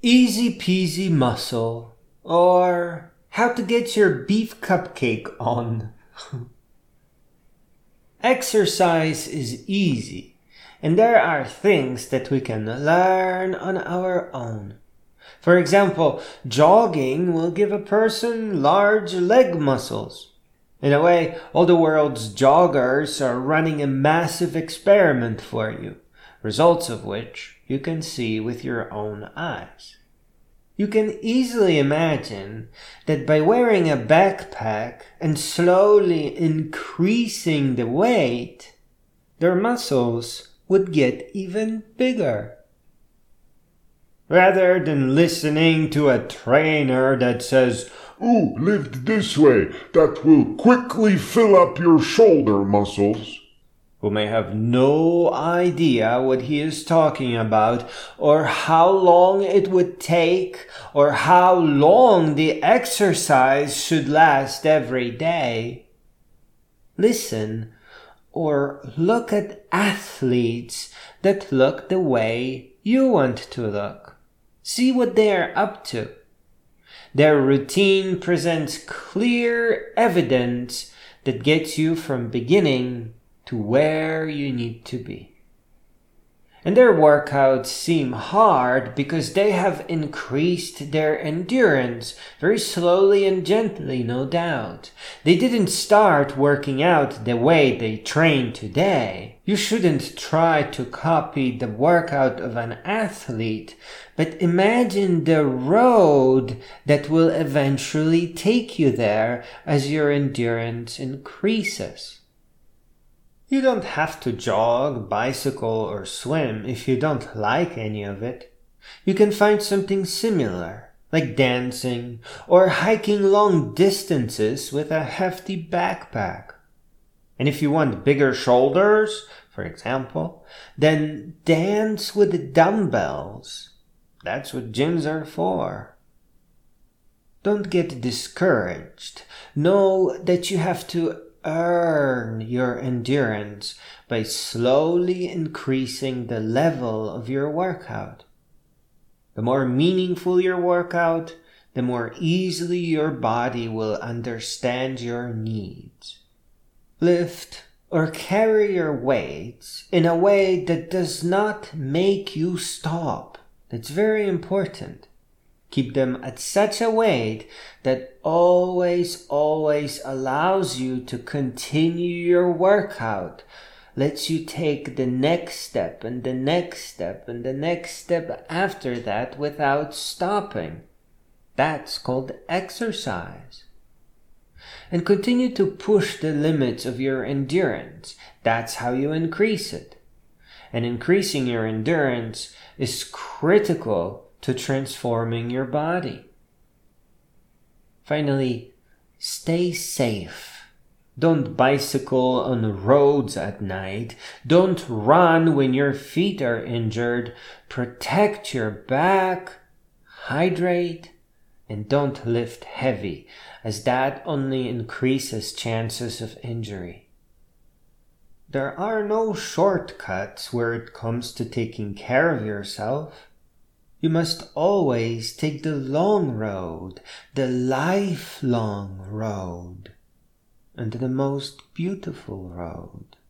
Easy peasy muscle, or how to get your beef cupcake on. Exercise is easy, and there are things that we can learn on our own. For example, jogging will give a person large leg muscles. In a way, all the world's joggers are running a massive experiment for you, results of which you can see with your own eyes. You can easily imagine that by wearing a backpack and slowly increasing the weight, their muscles would get even bigger. Rather than listening to a trainer that says, "Ooh, lift this way, that will quickly fill up your shoulder muscles," who may have no idea what he is talking about, or how long it would take, or how long the exercise should last every day. Listen or look at athletes that look the way you want to look. See what they are up to. Their routine presents clear evidence that gets you from beginning to where you need to be. And their workouts seem hard because they have increased their endurance very slowly and gently, no doubt. They didn't start working out the way they train today. You shouldn't try to copy the workout of an athlete, but imagine the road that will eventually take you there as your endurance increases. You don't have to jog, bicycle, or swim if you don't like any of it. You can find something similar, like dancing or hiking long distances with a hefty backpack. And if you want bigger shoulders, for example, then dance with dumbbells. That's what gyms are for. Don't get discouraged. Know that you have to earn your endurance by slowly increasing the level of your workout. The more meaningful your workout, the more easily your body will understand your needs. Lift or carry your weights in a way that does not make you stop. That's very important. Keep them at such a weight that always allows you to continue your workout, lets you take the next step and the next step and the next step after that without stopping. That's called exercise. And continue to push the limits of your endurance. That's how you increase it. And increasing your endurance is critical to transforming your body. Finally, stay safe. Don't bicycle on roads at night. Don't run when your feet are injured. Protect your back, hydrate, and don't lift heavy, as that only increases chances of injury. There are no shortcuts where it comes to taking care of yourself. You must always take the long road, the lifelong road, and the most beautiful road.